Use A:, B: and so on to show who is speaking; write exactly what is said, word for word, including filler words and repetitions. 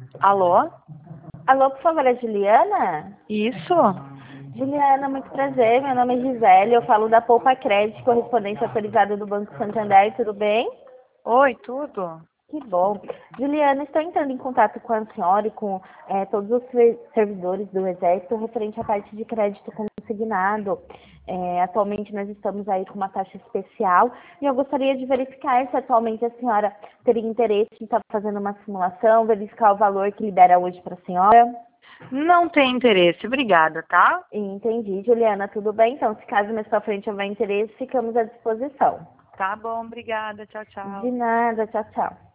A: Alô?
B: Alô, por favor, é Juliana?
A: Isso?
B: Juliana, muito prazer. Meu nome é Gisele. Eu falo da Poupa Crédito, correspondente autorizada do Banco Santander. Tudo bem?
A: Oi, tudo?
B: Que bom. Juliana, estou entrando em contato com a senhora e com eh, todos os ser- servidores do Exército referente à parte de crédito consignado. Eh, atualmente nós estamos aí com uma taxa especial e eu gostaria de verificar se atualmente a senhora teria interesse em estar fazendo uma simulação, verificar o valor que libera hoje para a senhora.
A: Não tem interesse, obrigada, tá?
B: Entendi, Juliana, tudo bem? Então, se caso mais pra frente houver interesse, ficamos à disposição.
A: Tá bom, obrigada, tchau,
B: De
A: tchau.
B: nada, tchau, tchau.